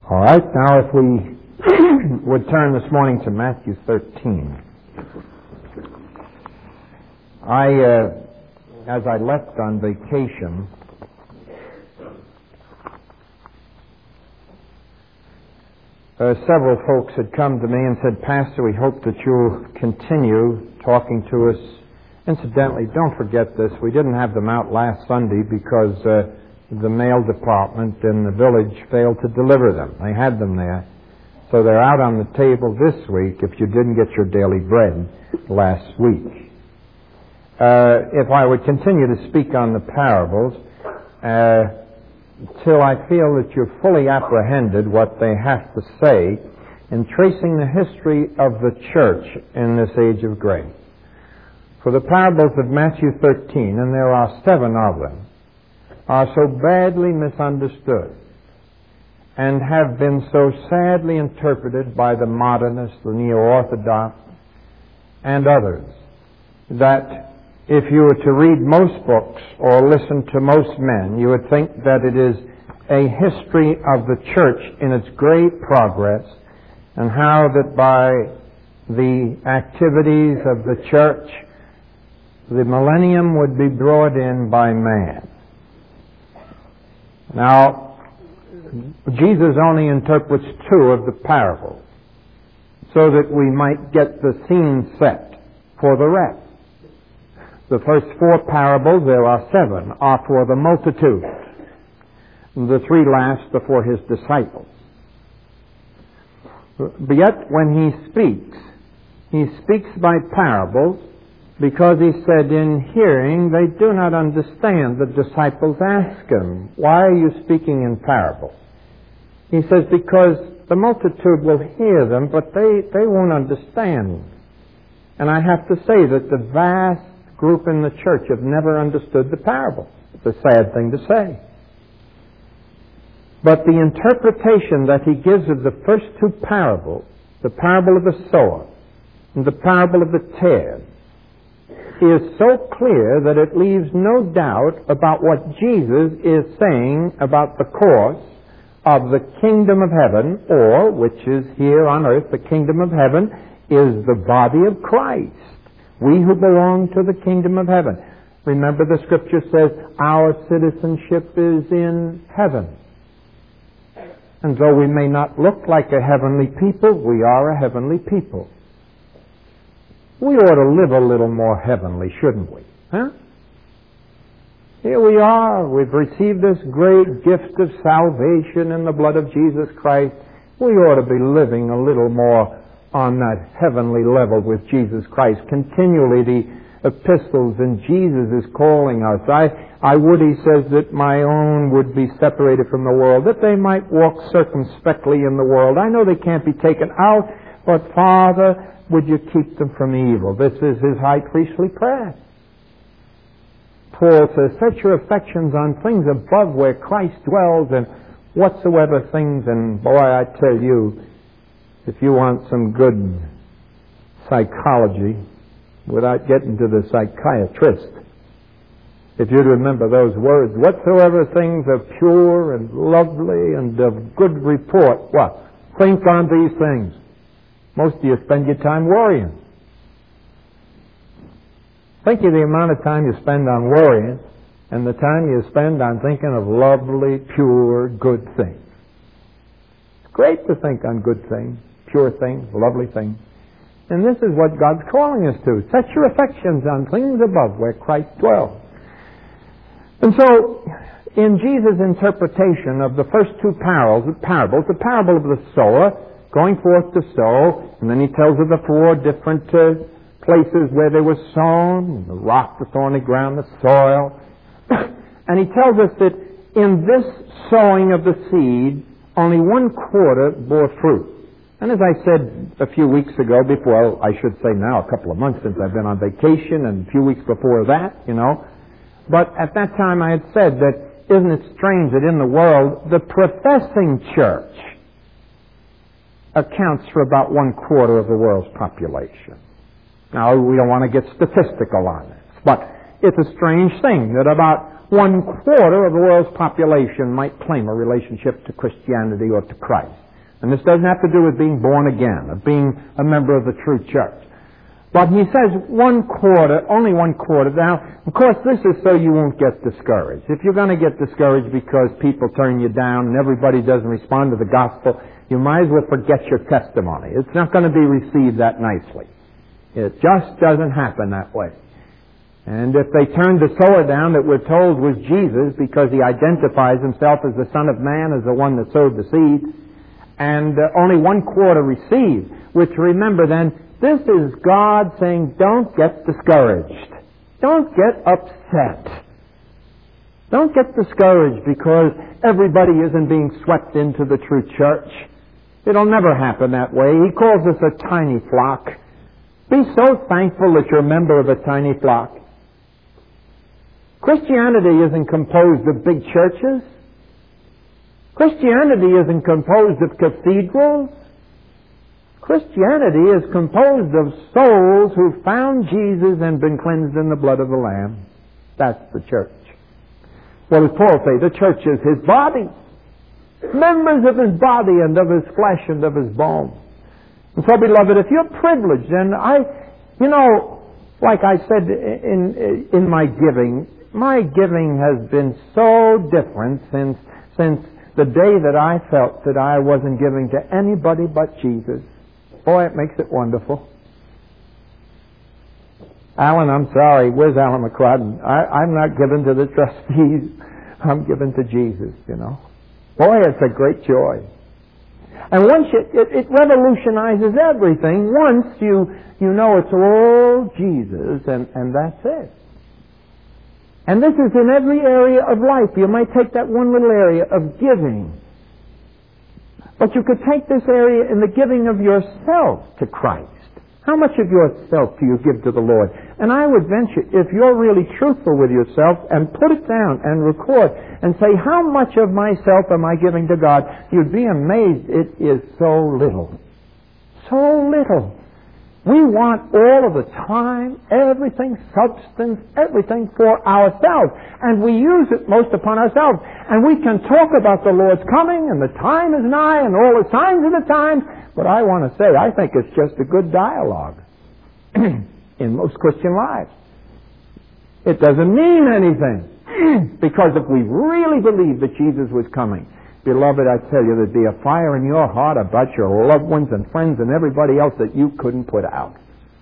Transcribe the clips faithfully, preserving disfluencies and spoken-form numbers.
All right, now if we would turn this morning to Matthew thirteen. I, uh, as I left on vacation, uh, several folks had come to me and said, Pastor, we hope that you'll continue talking to us. Incidentally, don't forget this, we didn't have them out last Sunday because uh, the mail department in the village failed to deliver them. They had them there. So they're out on the table this week if you didn't get your daily bread last week. Uh, if I would continue to speak on the parables, uh, till I feel that you've fully apprehended what they have to say in tracing the history of the church in this age of grace. For the parables of Matthew thirteen, and there are seven of them, are so badly misunderstood and have been so sadly interpreted by the modernists, the neo-orthodox, and others, that if you were to read most books or listen to most men, you would think that it is a history of the church in its great progress, and how that by the activities of the church, the millennium would be brought in by man. Now, Jesus only interprets two of the parables so that we might get the scene set for the rest. The first four parables, there are seven, are for the multitude. The three last are for his disciples. But yet, when he speaks, he speaks by parables, because he said, in hearing, they do not understand. The disciples ask him, why are you speaking in parables? He says, because the multitude will hear them, but they, they won't understand. And I have to say that the vast group in the church have never understood the parables. It's a sad thing to say. But the interpretation that he gives of the first two parables, the parable of the sower and the parable of the tares, is so clear that it leaves no doubt about what Jesus is saying about the course of the kingdom of heaven, or, which is here on earth, the kingdom of heaven is the body of Christ. We who belong to the kingdom of heaven. Remember, the scripture says our citizenship is in heaven. And though we may not look like a heavenly people, we are a heavenly people. We ought to live a little more heavenly, shouldn't we? Huh? Here we are. We've received this great gift of salvation in the blood of Jesus Christ. We ought to be living a little more on that heavenly level with Jesus Christ. Continually the epistles, and Jesus is calling us. I, I would, he says, that my own would be separated from the world, that they might walk circumspectly in the world. I know they can't be taken out, but Father, would you keep them from evil? This is his high priestly prayer. Paul says, set your affections on things above where Christ dwells, and whatsoever things, and boy, I tell you, if you want some good psychology, without getting to the psychiatrist, if you'd remember those words, whatsoever things are pure and lovely and of good report, what? Think on these things. Most of you spend your time worrying. Think of the amount of time you spend on worrying and the time you spend on thinking of lovely, pure, good things. It's great to think on good things, pure things, lovely things. And this is what God's calling us to. Set your affections on things above where Christ dwells. And so, in Jesus' interpretation of the first two parables, parables, the parable of the sower, going forth to sow, and then he tells of the four different uh, places where they were sown, the rock, the thorny ground, the soil. And he tells us that in this sowing of the seed, only one quarter bore fruit. And as I said a few weeks ago, before, I should say now, a couple of months since I've been on vacation, and a few weeks before that, you know. But at that time I had said that, isn't it strange that in the world, the professing church accounts for about one quarter of the world's population. Now, we don't want to get statistical on this, but it's a strange thing that about one quarter of the world's population might claim a relationship to Christianity or to Christ. And this doesn't have to do with being born again, of being a member of the true church. But he says one quarter, only one quarter. Now, of course, this is so you won't get discouraged. If you're going to get discouraged because people turn you down and everybody doesn't respond to the gospel, you might as well forget your testimony. It's not going to be received that nicely. It just doesn't happen that way. And if they turned the sower down that we're told was Jesus because he identifies himself as the Son of Man, as the one that sowed the seed, and uh, only one quarter received, which remember then, this is God saying, don't get discouraged. Don't get upset. Don't get discouraged because everybody isn't being swept into the true church. It'll never happen that way. He calls us a tiny flock. Be so thankful that you're a member of a tiny flock. Christianity isn't composed of big churches. Christianity isn't composed of cathedrals. Christianity is composed of souls who found Jesus and been cleansed in the blood of the Lamb. That's the church. What does Paul say? The church is his body. Members of his body and of his flesh and of his bone. And so, beloved, if you're privileged, and I, you know, like I said in, in my giving, my giving has been so different since, since the day that I felt that I wasn't giving to anybody but Jesus. Boy, it makes it wonderful. Alan, I'm sorry. Where's Alan McCrodden? I, I'm not given to the trustees. I'm given to Jesus, you know. Boy, it's a great joy. And once you, it, it revolutionizes everything. Once you, you know it's all Jesus, and, and that's it. And this is in every area of life. You might take that one little area of giving. But you could take this area in the giving of yourself to Christ. How much of yourself do you give to the Lord? And I would venture, if you're really truthful with yourself and put it down and record and say, how much of myself am I giving to God? You'd be amazed. It is so little. So little. We want all of the time, everything, substance, everything for ourselves. And we use it most upon ourselves. And we can talk about the Lord's coming and the time is nigh and all the signs of the times. But I want to say, I think it's just a good dialogue in most Christian lives. It doesn't mean anything. Because if we really believe that Jesus was coming, beloved, I tell you, there'd be a fire in your heart about your loved ones and friends and everybody else that you couldn't put out.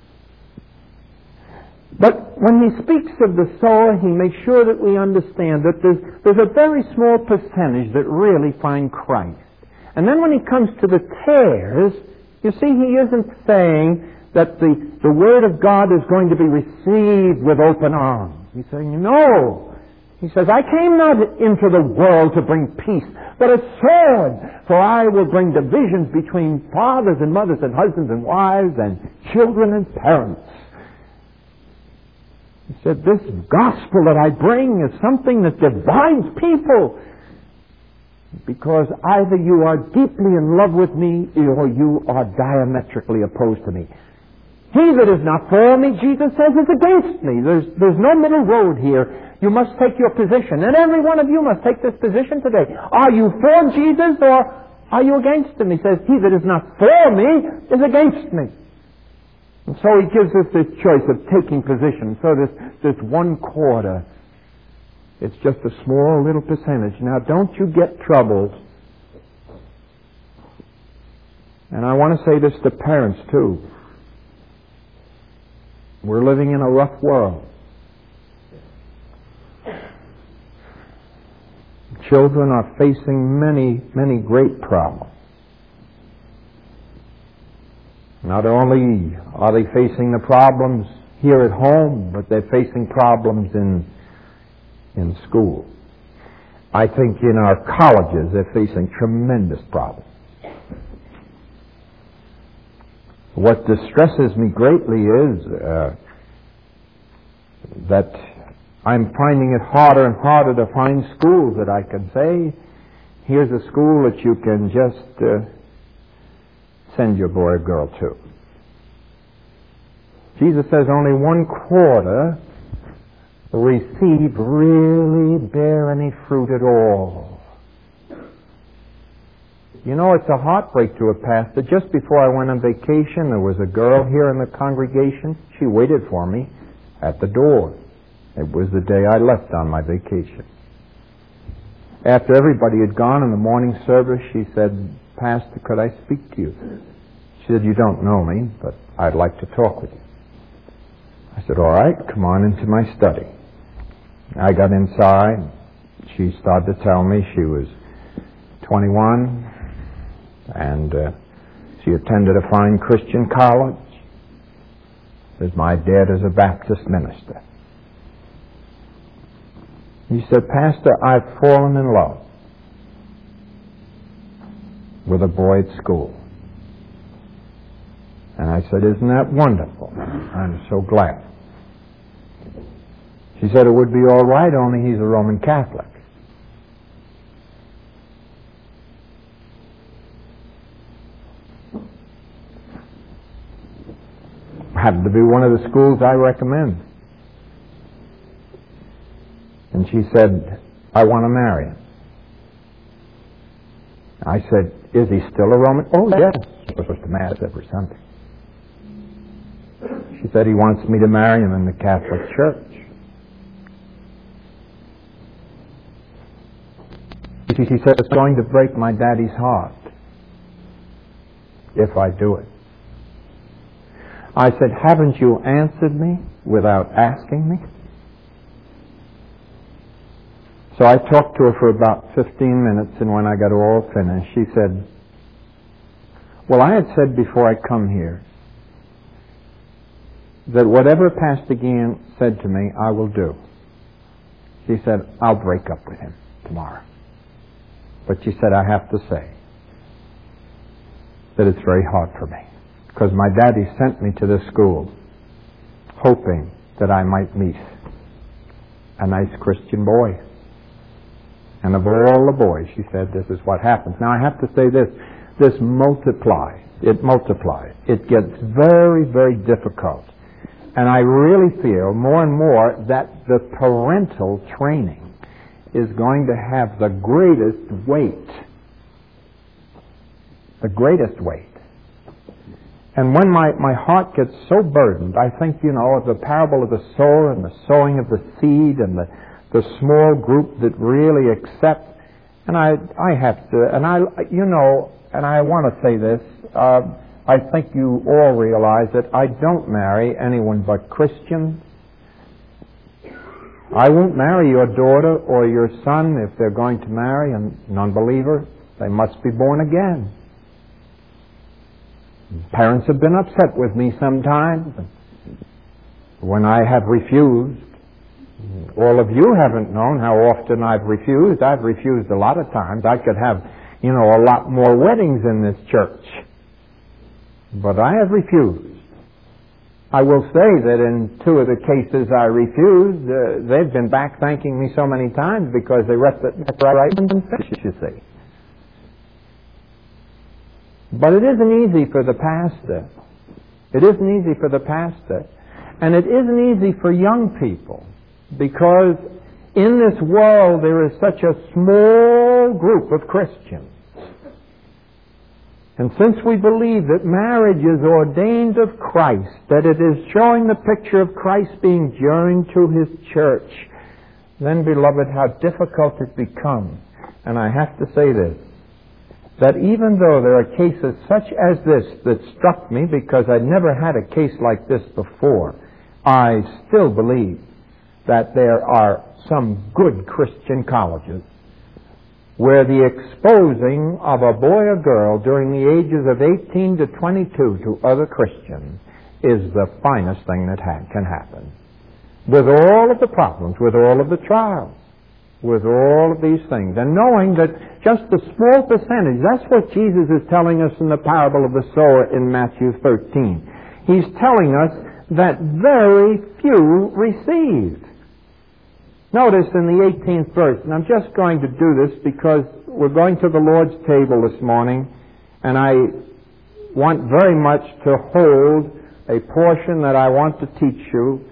But when he speaks of the sower, he makes sure that we understand that there's, there's a very small percentage that really find Christ. And then when he comes to the tares, you see, he isn't saying that the, the Word of God is going to be received with open arms. He's saying, no. He says, I came not into the world to bring peace, but a sword, for I will bring divisions between fathers and mothers and husbands and wives and children and parents. He said, this gospel that I bring is something that divides people, because either you are deeply in love with me or you are diametrically opposed to me. He that is not for me, Jesus says, is against me. There's, there's no middle road here. You must take your position. And every one of you must take this position today. Are you for Jesus or are you against him? He says, he that is not for me is against me. And so he gives us this choice of taking position. So this, this one quarter, it's just a small little percentage. Now don't you get troubled. And I want to say this to parents too. We're living in a rough world. Children are facing many, many great problems. Not only are they facing the problems here at home, but they're facing problems in, in school. I think in our colleges they're facing tremendous problems. What distresses me greatly is uh, that I'm finding it harder and harder to find schools that I can say, here's a school that you can just uh, send your boy or girl to. Jesus says only one quarter received really bear any fruit at all. You know, it's a heartbreak to a pastor. Just before I went on vacation, there was a girl here in the congregation. She waited for me at the door. It was the day I left on my vacation. After everybody had gone in the morning service, she said, "Pastor, could I speak to you?" She said, "You don't know me, but I'd like to talk with you." I said, "All right, come on into my study." I got inside. She started to tell me she was twenty-one, and uh, she attended a fine Christian college. Says, "My dad is a Baptist minister." He said, "Pastor, I've fallen in love with a boy at school." And I said, "Isn't that wonderful? I'm so glad." She said, "It would be all right, only he's a Roman Catholic." Happened to be one of the schools I recommend. And she said, "I want to marry him." I said, "Is he still a Roman?" "Oh, yes. He goes to Mass every Sunday." She said, "He wants me to marry him in the Catholic Church." She said, "It's going to break my daddy's heart if I do it." I said, "Haven't you answered me without asking me?" So I talked to her for about fifteen minutes, and when I got all finished, she said, "Well, I had said before I come here that whatever Pastor Gian said to me, I will do." She said, "I'll break up with him tomorrow." But she said, "I have to say that it's very hard for me, because my daddy sent me to this school hoping that I might meet a nice Christian boy. And of all the boys," she said, "this is what happens." Now I have to say this, this multiplies, it multiplies. It gets very, very difficult. And I really feel more and more that the parental training is going to have the greatest weight. The greatest weight. And when my, my heart gets so burdened, I think, you know, of the parable of the sower and the sowing of the seed and the, the small group that really accept. And I, I have to, and I, you know, and I want to say this, uh, I think you all realize that I don't marry anyone but Christians. I won't marry your daughter or your son if they're going to marry a non-believer. They must be born again. Parents have been upset with me sometimes when I have refused. All of you haven't known how often I've refused. I've refused a lot of times. I could have, you know, a lot more weddings in this church. But I have refused. I will say that in two of the cases I refused, uh, they've been back thanking me so many times because they left it right and finished, you see. But it isn't easy for the pastor. It isn't easy for the pastor. And it isn't easy for young people, because in this world there is such a small group of Christians. And since we believe that marriage is ordained of Christ, that it is showing the picture of Christ being joined to His church, then, beloved, how difficult it becomes. And I have to say this, that even though there are cases such as this that struck me, because I'd never had a case like this before, I still believe that there are some good Christian colleges where the exposing of a boy or girl during the ages of eighteen to twenty-two to other Christians is the finest thing that ha- can happen. With all of the problems, with all of the trials, with all of these things, and knowing that just a small percentage, that's what Jesus is telling us in the parable of the sower in Matthew thirteen. He's telling us that very few received. Notice in the eighteenth verse, and I'm just going to do this because we're going to the Lord's table this morning, and I want very much to hold a portion that I want to teach you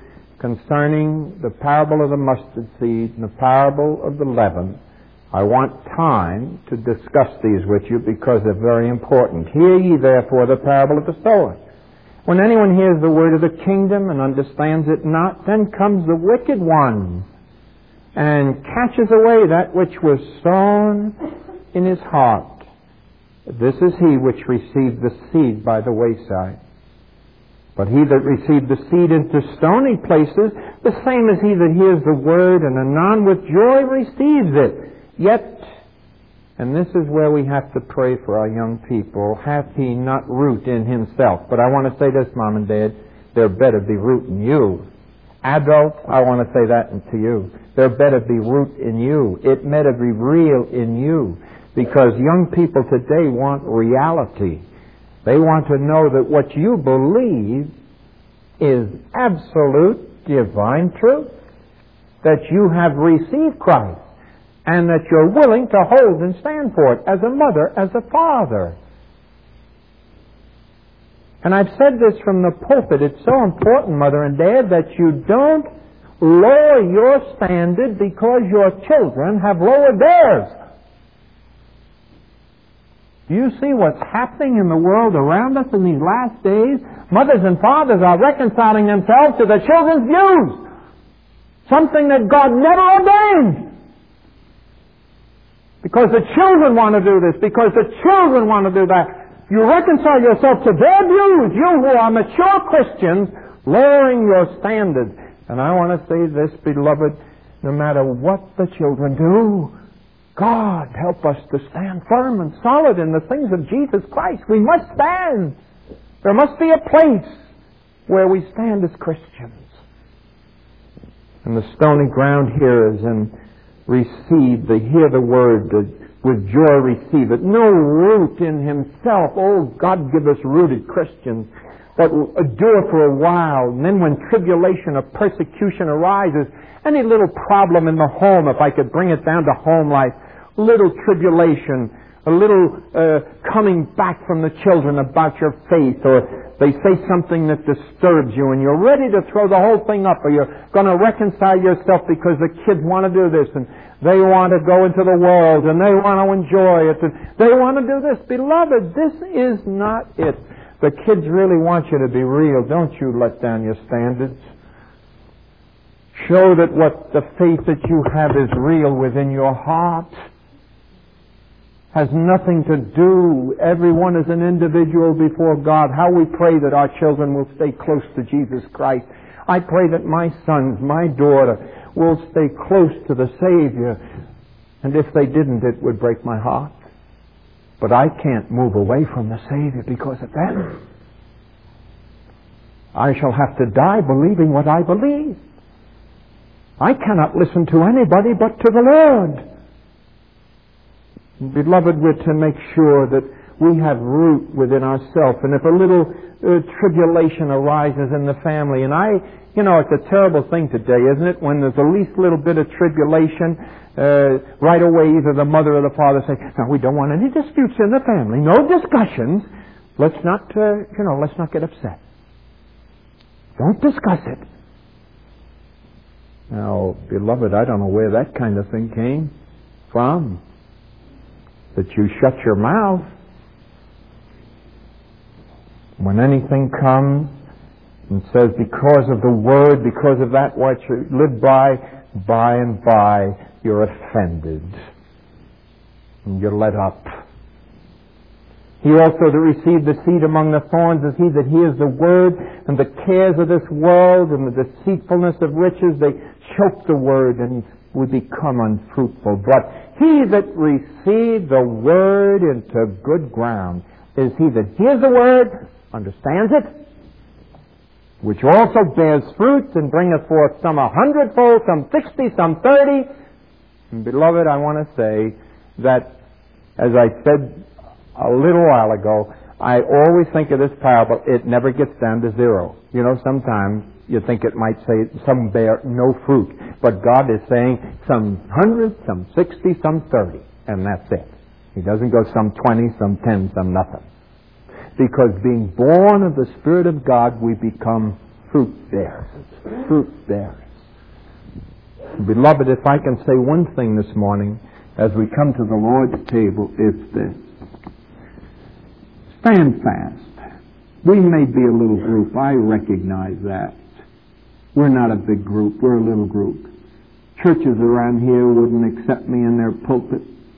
concerning the parable of the mustard seed and the parable of the leaven. I want time to discuss these with you because they're very important. Hear ye therefore the parable of the sower. When anyone hears the word of the kingdom and understands it not, then comes the wicked one and catches away that which was sown in his heart. This is he which received the seed by the wayside. But he that received the seed into stony places, the same as he that hears the word and anon with joy receives it. Yet, and this is where we have to pray for our young people, hath he not root in himself? But I want to say this, Mom and Dad, there better be root in you. Adults, I want to say that to you. There better be root in you. It better be real in you. Because young people today want reality. They want to know that what you believe is absolute divine truth. That you have received Christ. And that you're willing to hold and stand for it as a mother, as a father. And I've said this from the pulpit. It's so important, Mother and Dad, that you don't lower your standard because your children have lowered theirs. Do you see what's happening in the world around us in these last days? Mothers and fathers are reconciling themselves to their children's views. Something that God never ordained. Because the children want to do this. Because the children want to do that. You reconcile yourself to their views. You who are mature Christians, lowering your standards. And I want to say this, beloved, no matter what the children do, God help us to stand firm and solid in the things of Jesus Christ. We must stand. There must be a place where we stand as Christians. And the stony ground here is in receive, they hear the word, with joy receive it. No root in himself. Oh, God give us rooted Christians that will endure for a while. And then when tribulation or persecution arises, any little problem in the home, if I could bring it down to home life, little tribulation, a little uh, coming back from the children about your faith, or they say something that disturbs you and you're ready to throw the whole thing up, or you're going to reconcile yourself because the kids want to do this and they want to go into the world and they want to enjoy it and they want to do this. Beloved, this is not it. The kids really want you to be real. Don't you let down your standards. Show that what the faith that you have is real within your heart. Has nothing to do. Everyone is an individual before God. How we pray that our children will stay close to Jesus Christ. I pray that my sons, my daughter, will stay close to the Savior. And if they didn't, it would break my heart. But I can't move away from the Savior because of that. I shall have to die believing what I believe. I cannot listen to anybody but to the Lord. Beloved, we're to make sure that we have root within ourselves. And if a little uh, tribulation arises in the family, and I, you know, it's a terrible thing today, isn't it? When there's the least little bit of tribulation, uh, right away either the mother or the father say, no, we don't want any disputes in the family. No discussions. Let's not, uh, you know, let's not get upset. Don't discuss it. Now, beloved, I don't know where that kind of thing came from. That you shut your mouth when anything comes and says because of the word, because of that what you live by, by and by you're offended and you're let up. He also that received the seed among the thorns is he that hears the word, and the cares of this world and the deceitfulness of riches, they choke the word and would become unfruitful. But he that received the word into good ground is he that hears the word, understands it, which also bears fruit and bringeth forth some a hundredfold, some sixty, some thirty. And beloved, I want to say that, as I said a little while ago, I always think of this parable, it never gets down to zero. You know, sometimes you think it might say some bear no fruit. But God is saying some hundred, some sixty, some thirty. And that's it. He doesn't go some twenty, some ten, some nothing. Because being born of the Spirit of God, we become fruit bearers. Fruit bearers. Beloved, if I can say one thing this morning as we come to the Lord's table, it's this. Stand fast. We may be a little group. I recognize that. We're not a big group. We're a little group. Churches around here wouldn't accept me in their pulpit.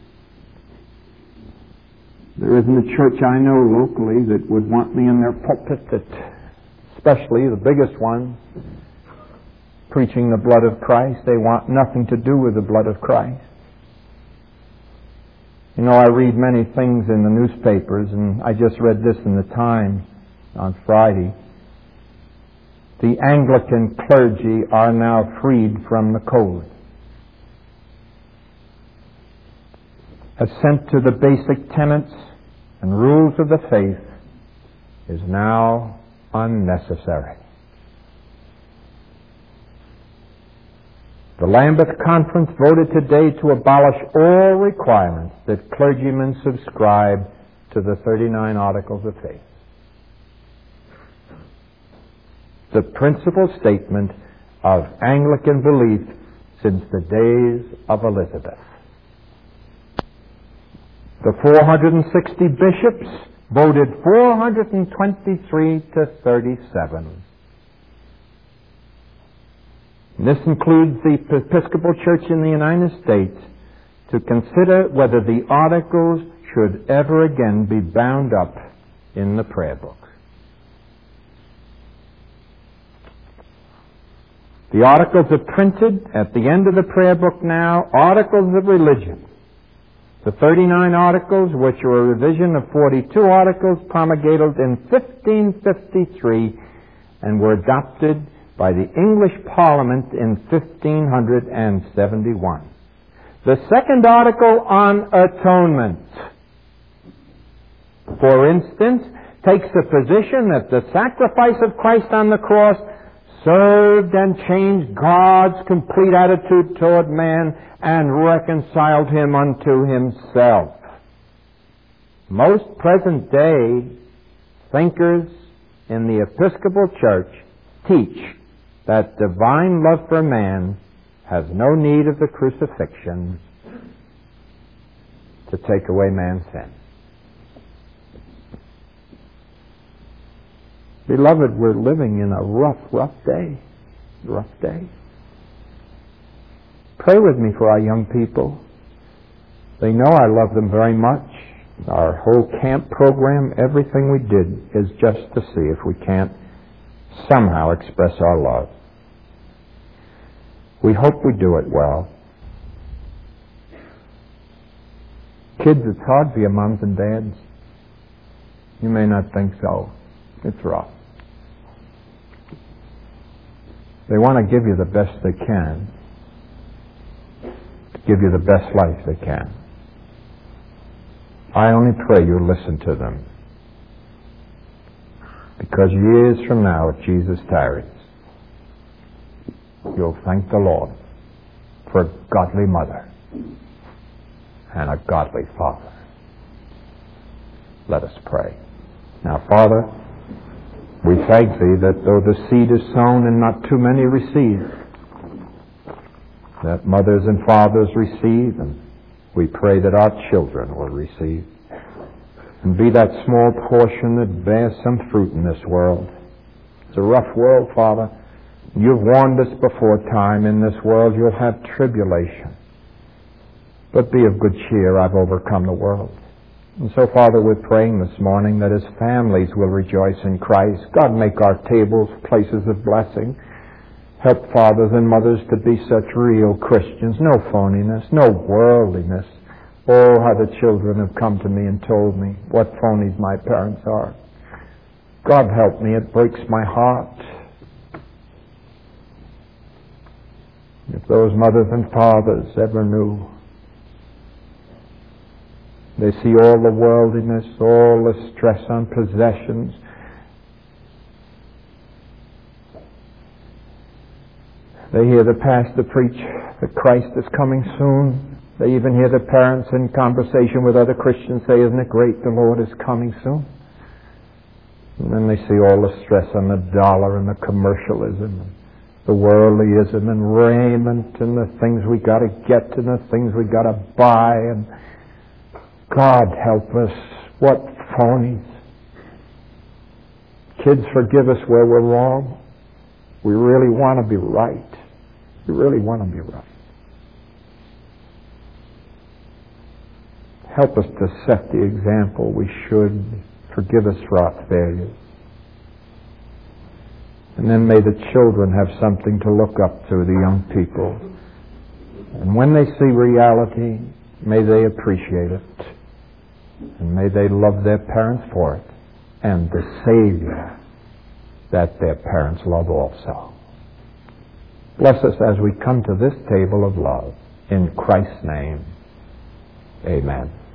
There isn't a church I know locally that would want me in their pulpit, that, especially the biggest ones, preaching the blood of Christ. They want nothing to do with the blood of Christ. You know, I read many things in the newspapers, and I just read this in the Times on Friday. The Anglican clergy are now freed from the code. Assent to the basic tenets and rules of the faith is now unnecessary. The Lambeth Conference voted today to abolish all requirements that clergymen subscribe to the thirty-nine Articles of Faith. The principal statement of Anglican belief since the days of Elizabeth. The four hundred sixty bishops voted four hundred twenty-three to thirty-seven. This includes the Episcopal Church in the United States to consider whether the Articles should ever again be bound up in the prayer book. The Articles are printed at the end of the prayer book now, Articles of Religion. The thirty-nine Articles, which are a revision of forty-two Articles promulgated in fifteen fifty-three and were adopted by the English Parliament in fifteen seventy-one. The second article on atonement, for instance, takes the position that the sacrifice of Christ on the cross served and changed God's complete attitude toward man and reconciled him unto himself. Most present-day thinkers in the Episcopal Church teach that divine love for man has no need of the crucifixion to take away man's sin. Beloved, we're living in a rough, rough day. Rough day. Pray with me for our young people. They know I love them very much. Our whole camp program, everything we did is just to see if we can't somehow express our love. We hope we do it well. Kids, it's hard for your moms and dads. You may not think so. It's rough. They want to give you the best they can, to give you the best life they can. I only pray you listen to them, because years from now, if Jesus tarries, you'll thank the Lord for a godly mother and a godly father. Let us pray. Now, Father, we thank Thee that though the seed is sown and not too many receive, that mothers and fathers receive, and we pray that our children will receive, and be that small portion that bears some fruit in this world. It's a rough world, Father. You've warned us before time, in this world you'll have tribulation. But be of good cheer, I've overcome the world. And so, Father, we're praying this morning that as families will rejoice in Christ. God, make our tables places of blessing. Help fathers and mothers to be such real Christians. No phoniness, no worldliness. Oh, how the children have come to me and told me what phonies my parents are. God, help me. It breaks my heart. If those mothers and fathers ever knew, they see all the worldliness, all the stress on possessions. They hear the pastor preach that Christ is coming soon. They even hear the parents in conversation with other Christians say, isn't it great the Lord is coming soon? And then they see all the stress on the dollar and the commercialism, and the worldlyism and raiment and the things we got to get and the things we got to buy. And God help us, what phonies. Kids, forgive us where we're wrong. We really want to be right. We really want to be right. Help us to set the example we should. Forgive us for our failures. And then may the children have something to look up to, the young people. And when they see reality, may they appreciate it. And may they love their parents for it. And the Savior that their parents love also. Bless us as we come to this table of love. In Christ's name, amen.